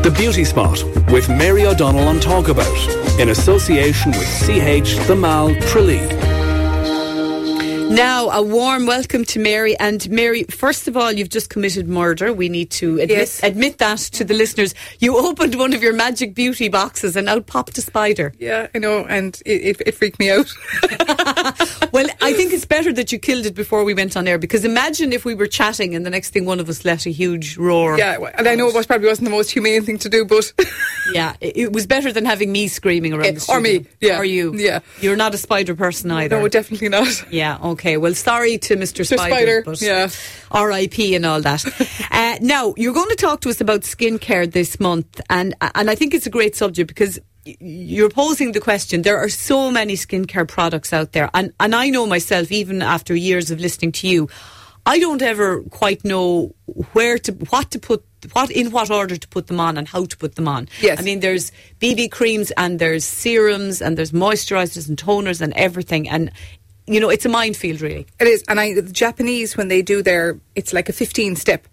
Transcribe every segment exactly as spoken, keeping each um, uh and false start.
The Beauty Spot with Mary O'Donnell on Talkabout in association with C H The Mall Tralee. Now, a warm welcome to Mary. And Mary, first of all, you've just committed murder. We need to admit, yes. admit that to the listeners. You opened one of your Magic Beauty boxes and out popped a spider. Yeah, I know, and it, it, it freaked me out. Well, I think it's better that you killed it before we went on air, because imagine if we were chatting and the next thing one of us let a huge roar. Yeah, and I know it was probably wasn't the most humane thing to do, but... Yeah, it, it was better than having me screaming around it, the studio. Or me, yeah. Or you. Yeah. You're not a spider person either. No, definitely not. Yeah, okay. Well, sorry to Mister Mister Spider. Spider, but yeah. R I P and all that. uh, now, you're going to talk to us about skincare this month, and and I think it's a great subject because you're posing the question. There are so many skincare products out there, and, and I know myself, even after years of listening to you, I don't ever quite know where to, what to put, what in what order to put them on and how to put them on. Yes. I mean, there's B B creams and there's serums and there's moisturisers and toners and everything, and you know, it's a minefield, really. It is, and I, the Japanese, when they do their, it's like a fifteen-step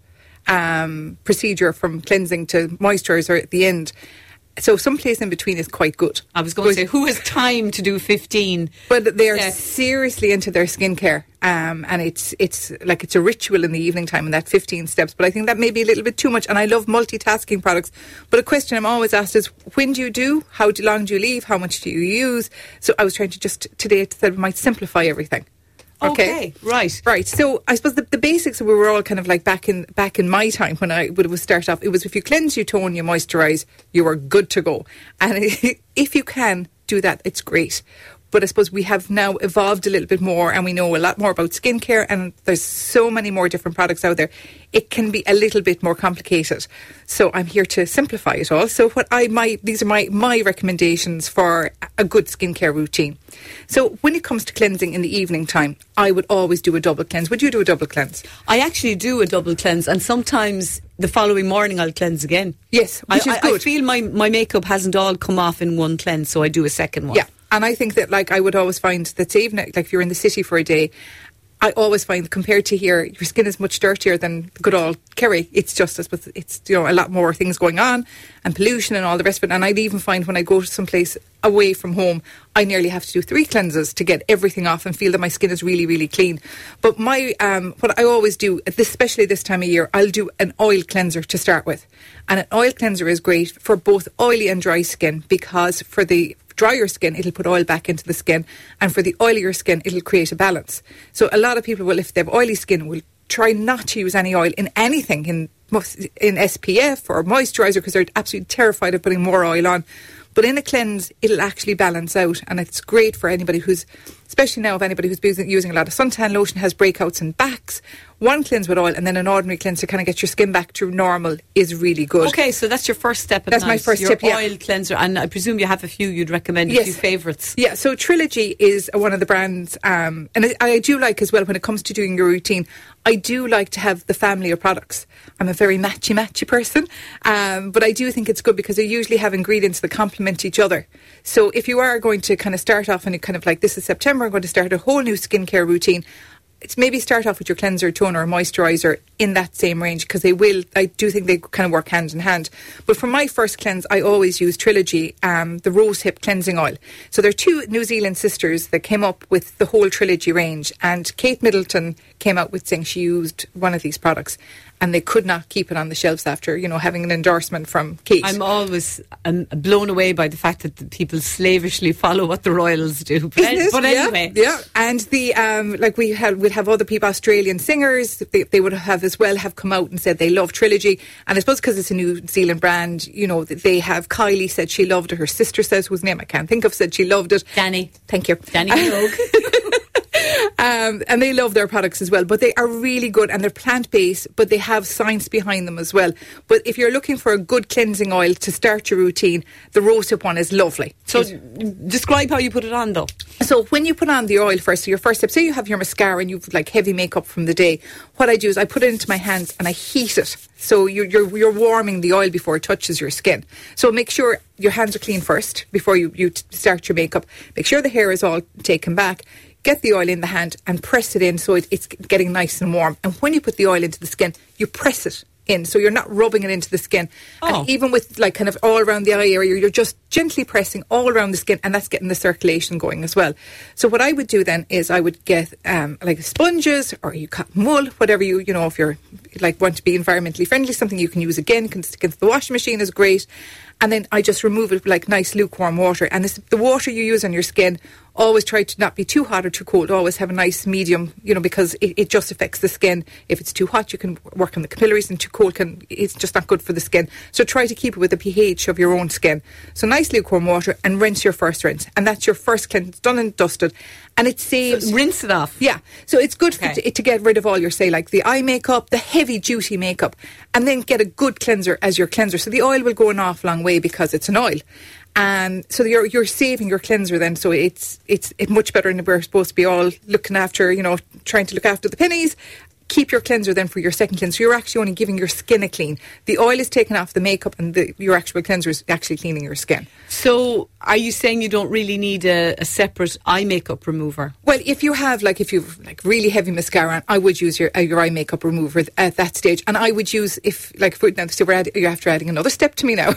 um, procedure from cleansing to moisturiser at the end. So some place in between is quite good. I was going to say, who has time to do fifteen? But they are steps? seriously into their skincare, um, and it's it's like it's a ritual in the evening time in that fifteen steps. But I think that may be a little bit too much, and I love multitasking products. But a question I'm always asked is, when do you do? How long do you leave? How much do you use? So I was trying to just today said we might simplify everything. Okay. okay, right, right. So I suppose the, the basics we were all kind of like back in back in my time when I would was start off. It was if you cleanse, you tone, you moisturise, you are good to go. And if you can do that, it's great. But I suppose we have now evolved a little bit more, and we know a lot more about skincare, and there's so many more different products out there. It can be a little bit more complicated. So I'm here to simplify it all. So what I might, these are my, my recommendations for a good skincare routine. So when it comes to cleansing in the evening time, I would always do a double cleanse. Would you do a double cleanse? I actually do a double cleanse, and sometimes the following morning I'll cleanse again. Yes, which I, is I, good. I feel my, my makeup hasn't all come off in one cleanse, so I do a second one. Yeah. And I think that, like, I would always find that even, like, if you're in the city for a day, I always find, compared to here, your skin is much dirtier than good old Kerry. It's just, I suppose, it's, you know, a lot more things going on and pollution and all the rest of it. And I'd even find when I go to someplace away from home, I nearly have to do three cleanses to get everything off and feel that my skin is really, really clean. But my, um, what I always do, especially this time of year, I'll do an oil cleanser to start with. And an oil cleanser is great for both oily and dry skin, because for the drier skin, it'll put oil back into the skin, and for the oilier skin, it'll create a balance. So a lot of people will, if they have oily skin, will try not to use any oil in anything, in in S P F or moisturiser, because they're absolutely terrified of putting more oil on. But in a cleanse, it'll actually balance out, and it's great for anybody who's, especially now, if anybody who's using, using a lot of suntan lotion, has breakouts in backs. One cleanse with oil and then an ordinary cleanse to kind of get your skin back to normal is really good. Okay, so that's your first step at That's night. my first your tip, yeah. oil cleanser, and I presume you have a few you'd recommend, Yes. a few favourites. Yeah, so Trilogy is one of the brands, um, and I, I do like as well, when it comes to doing your routine, I do like to have the family of products. I'm a very matchy-matchy person, um, but I do think it's good because they usually have ingredients that complement each other. So if you are going to kind of start off and kind of like, this is September, I'm going to start a whole new skincare routine, it's maybe start off with your cleanser, toner, or moisturiser in that same range, because they will, I do think they kind of work hand in hand. But for my first cleanse, I always use Trilogy, um, the Rose Hip Cleansing Oil. So there are two New Zealand sisters that came up with the whole Trilogy range, and Kate Middleton came out with saying she used one of these products, and they could not keep it on the shelves after, you know, having an endorsement from Kate. I'm always um, blown away by the fact that the people slavishly follow what the royals do. But, Isn't it? but anyway. Yeah, yeah. And the, um, like we had, we'd have other people, Australian singers, they, they would have as well have come out and said they love Trilogy. And I suppose because it's a New Zealand brand, you know, they have, Kylie said she loved it. Her sister says, whose name I can't think of, said she loved it. Danny. Thank you. Danny Minogue. Um, and they love their products as well, but they are really good, and they're plant-based, but they have science behind them as well. But if you're looking for a good cleansing oil to start your routine, the rosehip one is lovely. So describe how you put it on, though. So when you put on the oil first, so your first step, say you have your mascara and you've like heavy makeup from the day, what I do is I put it into my hands and I heat it. So you're, you're, you're warming the oil before it touches your skin. So make sure your hands are clean first before you, you start your makeup. Make sure the hair is all taken back. Get the oil in the hand and press it in so it, it's getting nice and warm. And when you put the oil into the skin, you press it in. So you're not rubbing it into the skin. Oh. And even with like kind of all around the eye area, you're just gently pressing all around the skin, and that's getting the circulation going as well. So what I would do then is I would get um, like sponges, or you cotton wool, whatever you, you know, if you're like want to be environmentally friendly, something you can use again, can stick into the washing machine is great. And then I just remove it with like nice lukewarm water. And this, the water you use on your skin, always try to not be too hot or too cold. Always have a nice medium, you know, because it, it just affects the skin. If it's too hot, you can work on the capillaries, and too cold, can it's just not good for the skin. So try to keep it with the pH of your own skin. So nice lukewarm water, and rinse your first rinse. And that's your first cleanse, done and dusted. And it saves... So rinse it off. Yeah. So it's good Okay. for, to, to get rid of all your, say, like the eye makeup, the heavy duty makeup, and then get a good cleanser as your cleanser. So the oil will go an awful long way because it's an oil. And so you're you're saving your cleanser then. So it's it's it's much better than we're supposed to be all looking after, you know, trying to look after the pennies. Keep your cleanser then for your second cleanser. You're actually only giving your skin a clean. The oil is taken off the makeup, and the, your actual cleanser is actually cleaning your skin. So are you saying you don't really need a, a separate eye makeup remover? Well, if you have like if you've like really heavy mascara on, I would use your uh, your eye makeup remover at that stage. And I would use if like if we, now, so we're add, you're after adding another step to me now.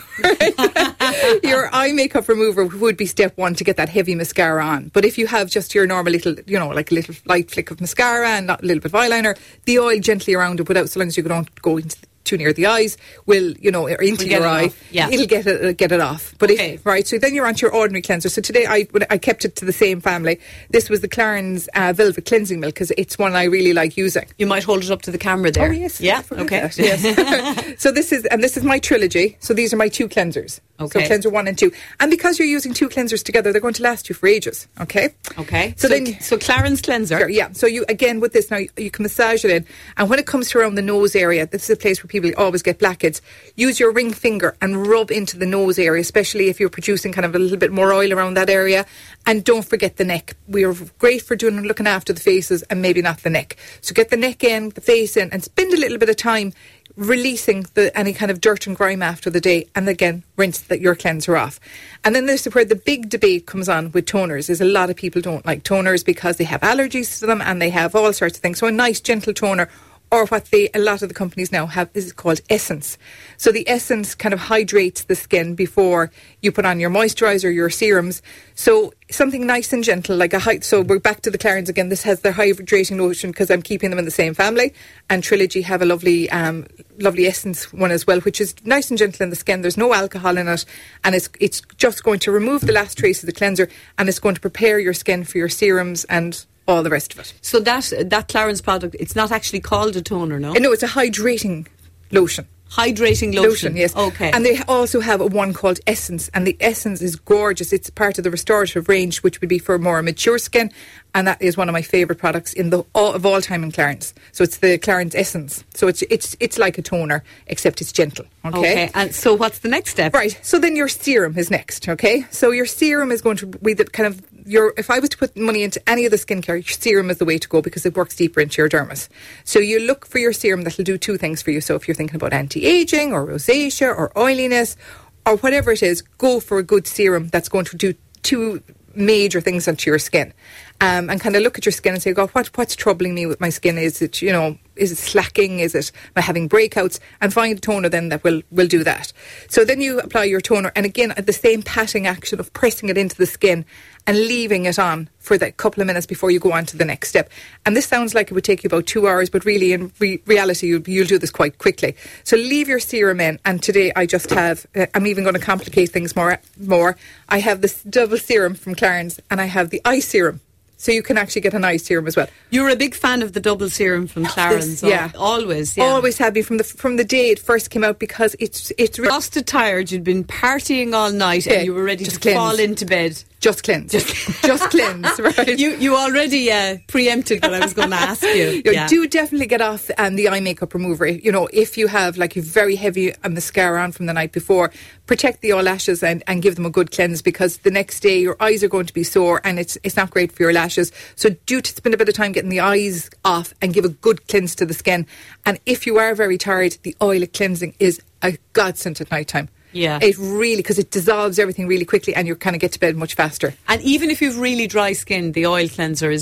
Your eye makeup remover would be step one to get that heavy mascara on. But if you have just your normal little, you know, like a little light flick of mascara and not a little bit of eyeliner, the oil gently around it without, so long as you don't go into the, too near the eyes, will, you know, or into We'll your get it eye, off. Yeah. it'll get it get it off. But Okay. if right, so then you're onto your ordinary cleanser. So today I I kept it to the same family. This was the Clarins uh, Velvet Cleansing Milk, because it's one I really like using. You might hold it up to the camera there. Oh yes, Yeah. I forgot Okay. that, yes. So this is and this is my trilogy. So these are my two cleansers. Okay. So cleanser one and two, and because you're using two cleansers together, they're going to last you for ages. Okay. Okay. So So, then- so Clarins cleanser. Sure, yeah. So you again with this now you, you can massage it in, and when it comes to around the nose area, this is a place where people always get blackheads. Use your ring finger and rub into the nose area, especially if you're producing kind of a little bit more oil around that area. And don't forget the neck. We are great for doing looking after the faces, and maybe not the neck. So get the neck in, the face in, and spend a little bit of time releasing the any kind of dirt and grime after the day, and again rinse the, your cleanser off. And then this is where the big debate comes on with toners. Is a lot of people don't like toners because they have allergies to them, and they have all sorts of things. So a nice gentle toner, or what they a lot of the companies now have, is called Essence. So the Essence kind of hydrates the skin before you put on your moisturiser, your serums. So something nice and gentle, like a high. So we're back to the Clarins again. This has their hydrating lotion because I'm keeping them in the same family. And Trilogy have a lovely, um, lovely Essence one as well, which is nice and gentle in the skin. There's no alcohol in it, and it's it's just going to remove the last trace of the cleanser, and it's going to prepare your skin for your serums and all the rest of it. So that that Clarins product, it's not actually called a toner, no? Uh, no, it's a hydrating lotion. Hydrating lotion. Lotion, yes. Okay. And they also have a one called Essence, and the Essence is gorgeous. It's part of the restorative range, which would be for more mature skin, and that is one of my favourite products in the all, of all time in Clarins. So it's the Clarins Essence. So it's it's it's like a toner, except it's gentle. Okay. Okay. And so what's the next step? Right. So then your serum is next. Okay. So your serum is going to be the kind of your. If I was to put money into any of the skincare, your serum is the way to go because it works deeper into your dermis. So you look for your serum that'll do two things for you. So if you're thinking about anti-aging or rosacea or oiliness or whatever it is, go for a good serum that's going to do two major things onto your skin. Um, and kind of look at your skin and say, God, what, what's troubling me with my skin? Is it, you know, is it slacking? Is it, am I having breakouts? And find a toner then that will, will do that. So then you apply your toner, and again, at the same patting action of pressing it into the skin and leaving it on for that couple of minutes before you go on to the next step. And this sounds like it would take you about two hours, but really in re- reality, you'll, you'll do this quite quickly. So leave your serum in, and today I just have, uh, I'm even going to complicate things more. more. I have this double serum from Clarins, and I have the eye serum. So you can actually get an eye serum as well. You're a big fan of the double serum from Clarins. This- yeah. al- Always, yeah. Always have been from the from the day it first came out, because it's it's re- Exhausted, tired, you'd been partying all night Yeah, and you were ready to just cleanse. fall into bed. just cleanse, just, just cleanse, right? You you already uh, preempted what I was going to ask you. You know, Yeah. Do definitely get off um, the eye makeup remover. You know, if you have like a very heavy uh, mascara on from the night before, protect the eyelashes and, and give them a good cleanse, because the next day your eyes are going to be sore and it's it's not great for your lashes. So do to spend a bit of time getting the eyes off and give a good cleanse to the skin. And if you are very tired, the oil cleansing is a godsend at night time. Yeah. It really, because it dissolves everything really quickly and you kind of get to bed much faster. And even if you've really dry skin, the oil cleanser is good.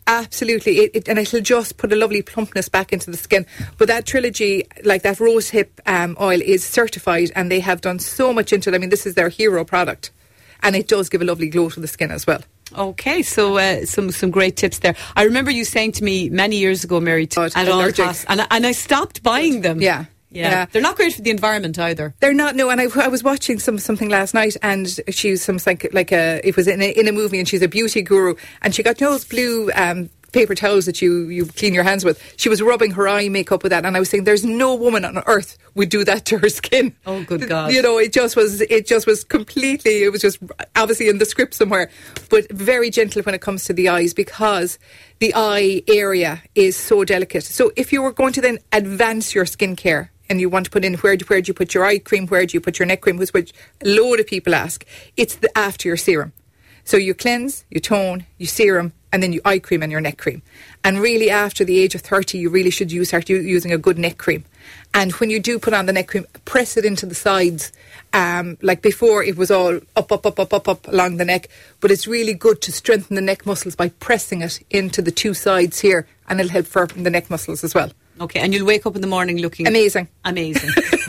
Absolutely, it, it, and it'll just put a lovely plumpness back into the skin. But that Trilogy, like that rosehip um, oil, is certified, and they have done so much into it. I mean, this is their hero product, and it does give a lovely glow to the skin as well. Okay, so uh, some some great tips there. I remember you saying to me many years ago, Mary, t- God, at all allergic. costs, and I, and I stopped buying them. Yeah. Yeah. Yeah. They're not great for the environment either. They're not, no, and I, I was watching some something last night, and she's some like, like a, it was in a, in a movie, and she's a beauty guru, and she got you know, those blue um, paper towels that you, you clean your hands with. She was rubbing her eye makeup with that, and I was saying there's no woman on earth would do that to her skin. Oh, good God. You know, it just was, it just was completely, it was just obviously in the script somewhere, but very gentle when it comes to the eyes, because the eye area is so delicate. So if you were going to then advance your skincare, and you want to put in, where do, where do you put your eye cream, where do you put your neck cream, which a load of people ask, it's the after your serum. So you cleanse, you tone, you serum, and then you eye cream and your neck cream. And really after the age of thirty, you really should use, start using a good neck cream. And when you do put on the neck cream, press it into the sides. Um, like before, it was all up, up, up, up, up, up along the neck. But it's really good to strengthen the neck muscles by pressing it into the two sides here, and it'll help firm the neck muscles as well. Okay, and you'll wake up in the morning looking... Amazing. Amazing.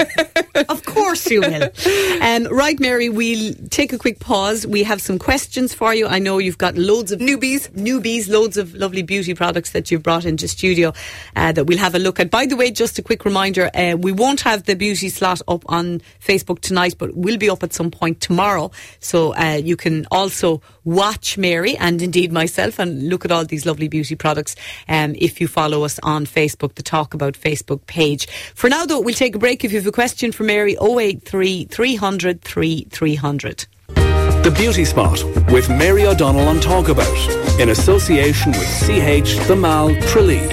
Of course you will. Um, right, Mary, we'll take a quick pause. We have some questions for you. I know you've got loads of... Newbies. Newbies, loads of lovely beauty products that you've brought into studio uh, that we'll have a look at. By the way, just a quick reminder, uh, we won't have the beauty slot up on Facebook tonight, but we'll be up at some point tomorrow. So uh, you can also watch Mary and indeed myself and look at all these lovely beauty products um, if you follow us on Facebook, the Talk About Facebook page. For now, though, we'll take a break. If you have a question for Mary, oh eight three, three hundred, three three hundred. The Beauty Spot with Mary O'Donnell on Talk About in association with C H The Mal Tralee.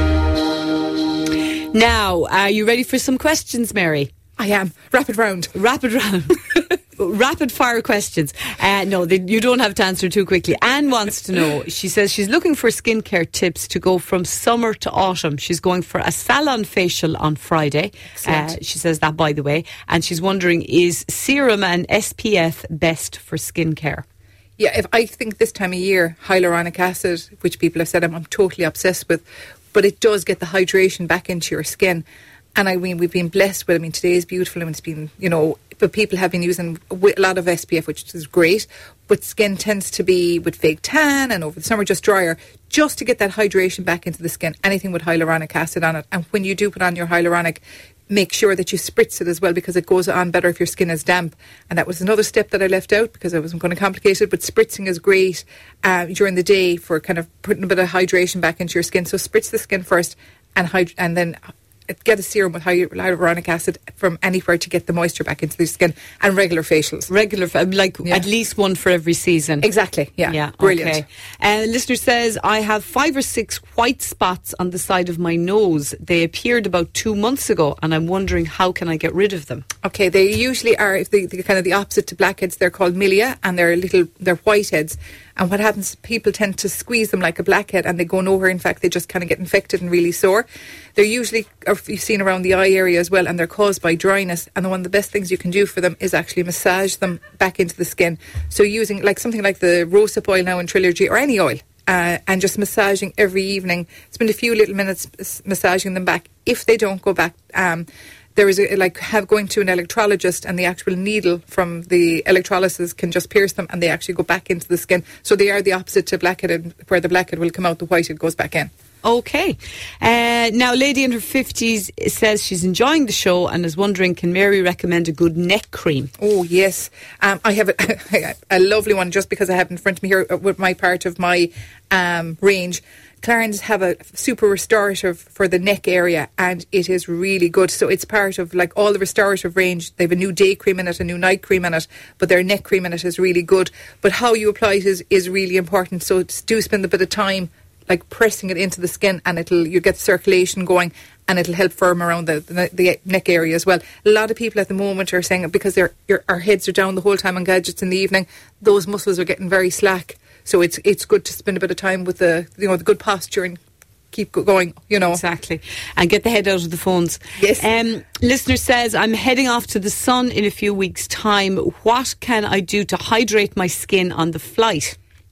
Now, are you ready for some questions, Mary? I am. Rapid round. Rapid round. Rapid fire questions. Uh, no, they, you don't have to answer too quickly. Anne wants to know, she says she's looking for skincare tips to go from summer to autumn. She's going for a salon facial on Friday. Uh, she says that, by the way. And she's wondering, is serum and S P F best for skincare? Yeah, if I think this time of year, hyaluronic acid, which people have said I'm, I'm totally obsessed with, but it does get the hydration back into your skin. And I mean, we've been blessed with, I mean, today is beautiful. I mean, it's been, you know, but people have been using a lot of S P F, which is great. But skin tends to be with fake tan and over the summer just drier, just to get that hydration back into the skin. Anything with hyaluronic acid on it. And when you do put on your hyaluronic, make sure that you spritz it as well, because it goes on better if your skin is damp. And that was another step that I left out because I wasn't going to complicate it. But spritzing is great uh, during the day for kind of putting a bit of hydration back into your skin. So spritz the skin first and hyd- and then get a serum with hyaluronic acid from anywhere to get the moisture back into the skin, and regular facials. Regular, like Yeah. at least one for every season. Exactly, yeah. Yeah, Brilliant. okay. Uh, the listener says, I have five or six white spots on the side of my nose. They appeared about two months ago, and I'm wondering how can I get rid of them? Okay, they usually are, if they, they're kind of the opposite to blackheads, they're called milia, and they're little, they're whiteheads. And what happens, people tend to squeeze them like a blackhead and they go nowhere. In fact, they just kind of get infected and really sore. They're usually, or you've seen around the eye area as well, and they're caused by dryness. And one of the best things you can do for them is actually massage them back into the skin. So using like something like the rosehip oil now in Trilogy, or any oil, uh, and just massaging every evening. Spend a few little minutes massaging them back. If they don't go back, um, there is a, like have going to an electrologist, and the actual needle from the electrolysis can just pierce them and they actually go back into the skin. So they are the opposite to blackhead, and where the blackhead will come out, the whitehead goes back in. Okay. Uh, now, lady in her fifties says she's enjoying the show and is wondering, can Mary recommend a good neck cream? Oh, yes. Um, I have a, a lovely one just because I have in front of me here with my part of my um, range. Clarins have a super restorative for the neck area, and it is really good. So it's part of like all the restorative range. They have a new day cream in it, a new night cream in it, but their neck cream in it is really good. But how you apply it is, is really important. So do spend a bit of time like pressing it into the skin, and it'll you get circulation going, and it'll help firm around the, the, the neck area as well. A lot of people at the moment are saying, because they're, your, our heads are down the whole time on gadgets in the evening, those muscles are getting very slack. So it's it's good to spend a bit of time with the you know the good posture and keep going, you know. Exactly. And get the head out of the phones. Yes. Um, listener says, I'm heading off to the sun in a few weeks' time. What can I do to hydrate my skin on the flight?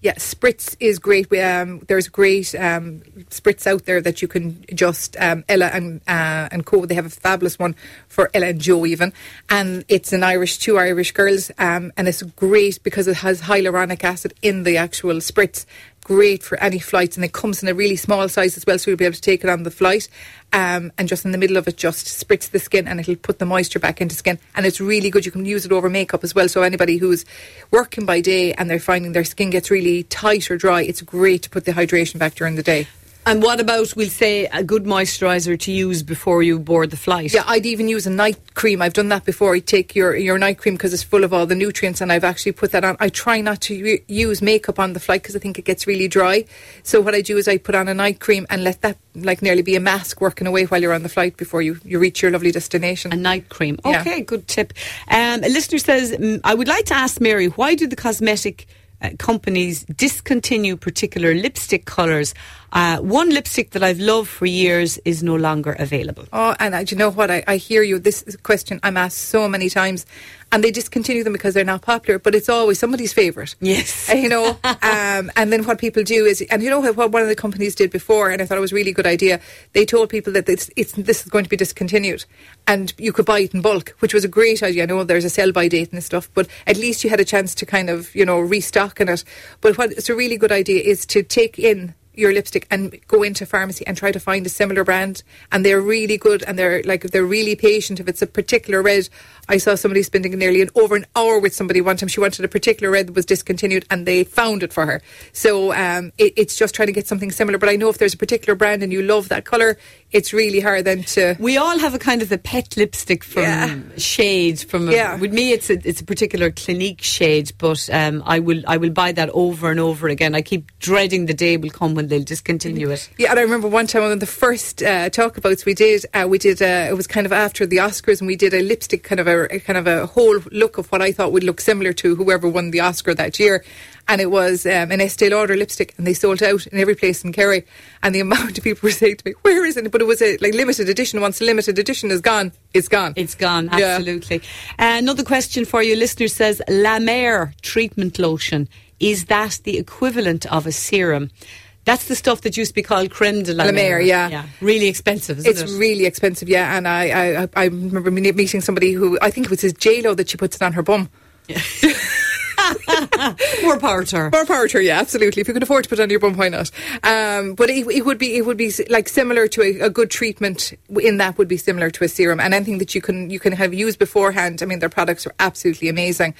Yeah, Spritz is great. We, um, there's great um, Spritz out there that you can just um, Ella and uh, and Co. They have a fabulous one for Ella and Joe even, and it's an Irish, two Irish girls, um, and it's great because it has hyaluronic acid in the actual Spritz. Great for any flights, and it comes in a really small size as well, so you'll be able to take it on the flight, um, and just in the middle of it just spritz the skin and it'll put the moisture back into skin, and it's really good. You can use it over makeup as well, so anybody who's working by day and they're finding their skin gets really tight or dry, it's great to put the hydration back during the day. And what about, we'll say, a good moisturiser to use before you board the flight? Yeah, I'd even use a night cream. I've done that before. I take your, your night cream because it's full of all the nutrients, and I've actually put that on. I try not to u- use makeup on the flight because I think it gets really dry. So what I do is I put on a night cream and let that like nearly be a mask working away while you're on the flight before you, you reach your lovely destination. A night cream. Yeah. Okay, good tip. Um, a listener says, mm, I would like to ask Mary, why do the cosmetic uh, companies discontinue particular lipstick colours? Uh, one lipstick that I've loved for years is no longer available. Oh, and uh, do you know what? I, I hear you. This is a question I'm asked so many times, and they discontinue them because they're not popular, but it's always somebody's favourite. Yes. Uh, you know, um, and then what people do is, and you know what, what one of the companies did before, and I thought it was a really good idea, they told people that it's, it's, this is going to be discontinued, and you could buy it in bulk, which was a great idea. I know there's a sell-by date and stuff, but at least you had a chance to kind of, you know, restock in it. But what it's a really good idea is to take in your lipstick and go into pharmacy and try to find a similar brand, and they're really good, and they're like they're really patient. If it's a particular red, I saw somebody spending nearly an over an hour with somebody one time. She wanted a particular red that was discontinued, and they found it for her. So um, it, it's just trying to get something similar. But I know if there's a particular brand and you love that colour, it's really hard then to. We all have a kind of a pet lipstick from Yeah. shade. From a, Yeah. with me, it's a it's a particular Clinique shade, but um, I will I will buy that over and over again. I keep dreading the day will come when they'll discontinue it. Yeah, and I remember one time one of the first uh, talkabouts we did, uh, we did uh, it was kind of after the Oscars, and we did a lipstick kind of a, a kind of a whole look of what I thought would look similar to whoever won the Oscar that year, and it was um, an Estee Lauder lipstick, and they sold out in every place in Kerry, and the amount of people were saying to me, "Where is it?" But it was a like limited edition. Once the limited edition is gone, it's gone. It's gone, Yeah. absolutely. Uh, another question for you, listener says, La Mer treatment lotion, is that the equivalent of a serum? That's the stuff that used to be called creme de la, La Mer, yeah. yeah. Really expensive, isn't It's it? really expensive, yeah. And I, I, I remember me- meeting somebody who, I think it was his J-Lo that she puts it on her bum. More power to her. More power to her, yeah, absolutely. If you could afford to put it on your bum, why not? Um, but it, it would be, it would be like similar to a, a good treatment. In that would be similar to a serum, and anything that you can you can have used beforehand. I mean, their products are absolutely amazing.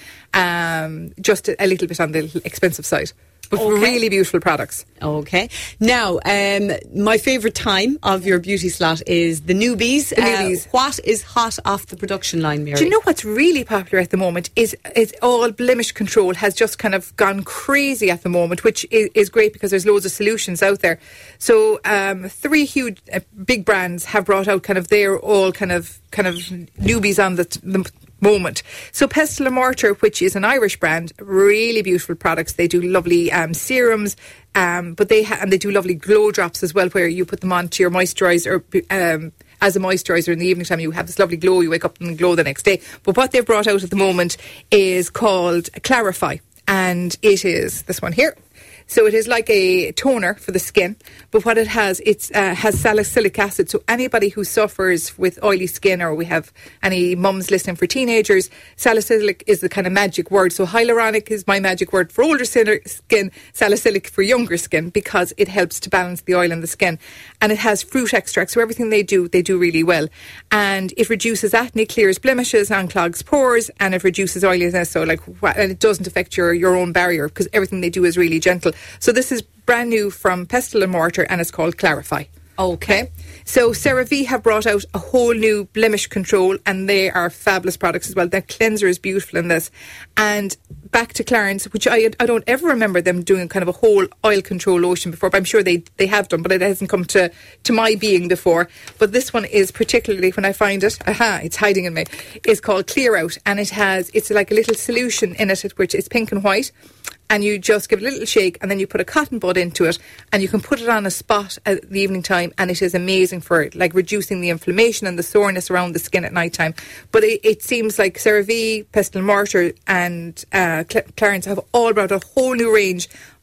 Um, just a, a little bit on the expensive side, but Okay. really beautiful products. Okay. Now, um, my favourite time of your beauty slot is the newbies. The newbies. Uh, what is hot off the production line, Mary? Do you know what's really popular at the moment is is all blemish control has just kind of gone crazy at the moment, which is, is great because there's loads of solutions out there. So um, three huge uh, big brands have brought out kind of their all kind of kind of newbies on the, t- the moment. So Pestle and Mortar, which is an Irish brand, really beautiful products. They do lovely um, serums, um, but they ha- and they do lovely glow drops as well, where you put them onto your moisturiser. Um, as a moisturiser in the evening time, you have this lovely glow. You wake up and glow the next day. But what they've brought out at the moment is called Clarify, and it is this one here. So it is like a toner for the skin, but what it has, it uh, has salicylic acid. So anybody who suffers with oily skin, or we have any mums listening for teenagers, salicylic is the kind of magic word. So hyaluronic is my magic word for older skin, salicylic for younger skin, because it helps to balance the oil in the skin. And it has fruit extract, so everything they do, they do really well. And it reduces acne, clears blemishes, unclogs pores, and it reduces oiliness. So like, and it doesn't affect your, your own barrier, because everything they do is really gentle. So this is brand new from Pestle and Mortar, and it's called Clarify. Okay. So CeraVe have brought out a whole new blemish control, and they are fabulous products as well. Their cleanser is beautiful in this. And back to Clarins, which I I don't ever remember them doing kind of a whole oil control lotion before, but I'm sure they, they have done, but it hasn't come to, to my being before. But this one is particularly, when I find it, aha, it's hiding in me, is called Clear Out, and it has, it's like a little solution in it, which is pink and white. And you just give it a little shake, and then you put a cotton bud into it, and you can put it on a spot at the evening time, and it is amazing for like reducing the inflammation and the soreness around the skin at night time. But it, it seems like CeraVe, Pestle and Mortar, and uh, Cl- Clarins have all brought a whole new range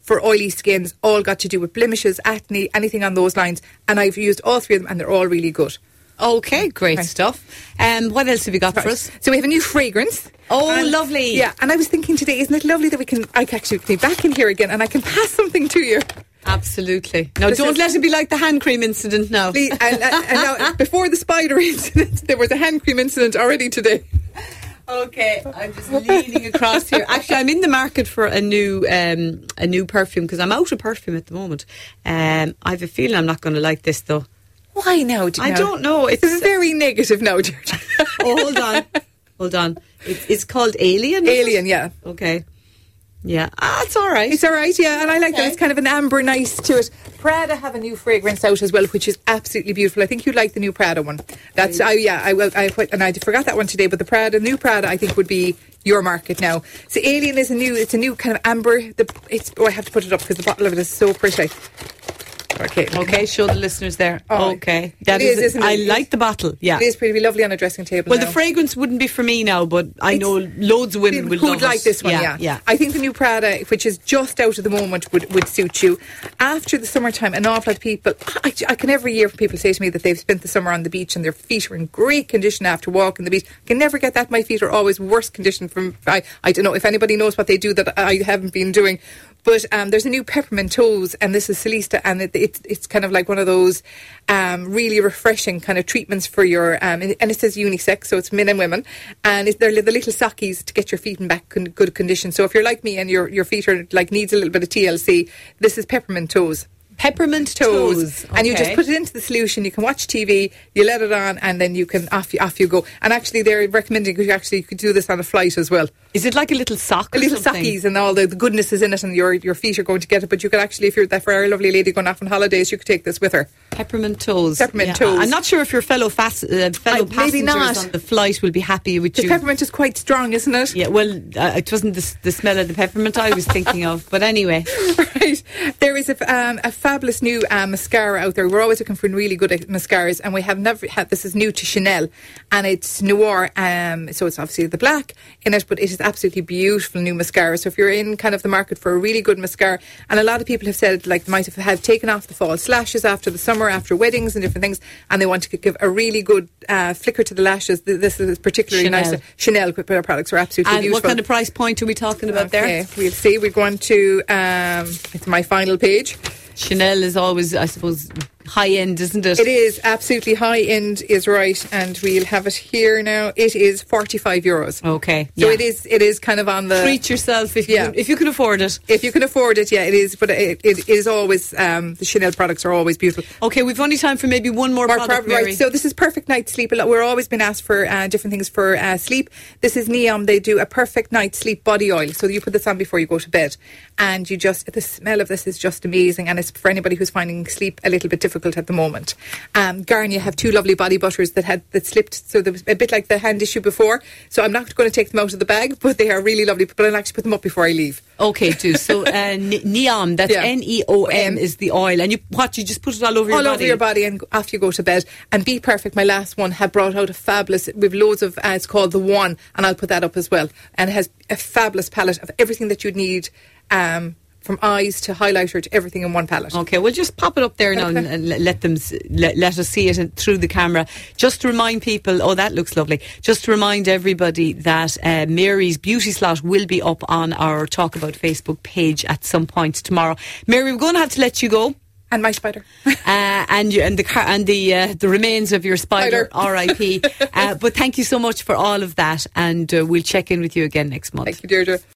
for oily skins, all got to do with blemishes, acne, anything on those lines. And I've used all three of them and they're all really good. Okay, great right. stuff. Um, what else have you got right. for us? So we have a new fragrance. Oh, and, lovely. Yeah, and I was thinking today, isn't it lovely that we can, I can actually be back in here again and I can pass something to you. Absolutely. Now, this don't is, let it be like the hand cream incident now. Please, and, and, and now, before the spider incident, there was a hand cream incident already today. Okay, I'm just leaning across here. Actually, I'm in the market for a new um, a new perfume because I'm out of perfume at the moment. Um, I have a feeling I'm not going to like this though. Why now? Do you I know? don't know. It's, it's very negative now, Georgia. Oh, hold on. Hold on. It, it's called Alien? Alien, yeah. Okay. Yeah. Ah, it's all right. It's all right, yeah. And I like okay. that. It's kind of an amber nice to it. Prada have a new fragrance out as well, which is absolutely beautiful. I think you'd like the new Prada one. That's, I, yeah, I will. I put, and I forgot that one today, but the Prada, new Prada, I think would be your market now. So Alien is a new, it's a new kind of amber. The, it's, oh, I have to put it up because the bottle of it is so pretty. Okay, okay, show the listeners there. Oh, okay, that is, is. Isn't it? I like the bottle. Yeah, it is pretty lovely on a dressing table. Well, now. the fragrance wouldn't be for me now, but I it's, know loads of women would who'd love like it. this one. Yeah, yeah, yeah. I think the new Prada, which is just out at the moment, would, would suit you. After the summertime, an awful lot of people. I, I can every year people say to me that they've spent the summer on the beach and their feet are in great condition after walking the beach. I can never get that. My feet are always worse condition from. I, I don't know if anybody knows what they do that I haven't been doing. But um, there's a new peppermint toes, and this is Celesta, and it, it's it's kind of like one of those um, really refreshing kind of treatments for your, um, and it says unisex, so it's men and women, and it's, they're the little sockies to get your feet in back in good condition. So if you're like me and your your feet are like needs a little bit of T L C, this is peppermint toes. Peppermint toes, toes. Okay. And you just put it into the solution. You can watch T V, you let it on, and then you can off you off you go. And actually, they're recommending you actually you could do this on a flight as well. Is it like a little sock? A or little something? sockies and all the, the goodness is in it, and your your feet are going to get it. But you could actually, if you're that for our lovely lady going off on holidays, you could take this with her. Peppermint toes. Peppermint yeah. toes. I'm not sure if your fellow fas- uh, fellow I, passengers not. on the flight will be happy with the you. The peppermint is quite strong, isn't it? Yeah. Well, uh, it wasn't the, the smell of the peppermint I was thinking of, but anyway. Right. There is a, um, a fabulous new uh, mascara out there. We're always looking for really good mascaras, and we have never had. This is new to Chanel, and it's noir. Um, so it's obviously the black in it, but it is absolutely beautiful new mascara. So if you're in kind of the market for a really good mascara, and a lot of people have said like they might have had taken off the false lashes after the summer, after weddings and different things, and they want to give a really good uh, flicker to the lashes. This is particularly Chanel. nice. Chanel products are absolutely and beautiful. And what kind of price point are we talking about okay, there? We'll see. We're going to. Um, it's my final page. Chanel is always, I suppose, high end, isn't it? It is absolutely high end, is right, and we'll have it here now. It is forty-five euros. Okay, so yeah. it is. It is kind of on the treat yourself if yeah. you if you can afford it. If you can afford it, yeah, it is. But it, it is always um, the Chanel products are always beautiful. Okay, we've only time for maybe one more, more product, pro- right. So this is Perfect Night Sleep. We're always been asked for uh, different things for uh, sleep. This is Neom. They do a Perfect Night Sleep body oil. So you put this on before you go to bed, and you just the smell of this is just amazing, and it's for anybody who's finding sleep a little bit difficult at the moment. Um, Garnier have two lovely body butters that had that slipped, so there was a bit like the hand issue before. So I'm not going to take them out of the bag, but they are really lovely. But I'll actually put them up before I leave. Okay, too. So uh, Neom, that's yeah. N E O M, is the oil, and you what you just put it all over all your body, all over your body, and off you go to bed. And Be Perfect, my last one, have brought out a fabulous. We've loads of. Uh, it's called the One, and I'll put that up as well. And it has a fabulous palette of everything that you'd need. Um, From eyes to highlighter to everything in one palette. Okay, we'll just pop it up there now and, and let them let, let us see it through the camera. Just to remind people, oh, that looks lovely. Just to remind everybody that uh, Mary's beauty slot will be up on our Talk About Facebook page at some point tomorrow. Mary, we're going to have to let you go. And my spider, uh, and you, and the car, and the uh, the remains of your spider, spider. R I P. uh, but thank you so much for all of that, and uh, we'll check in with you again next month. Thank you, Deirdre.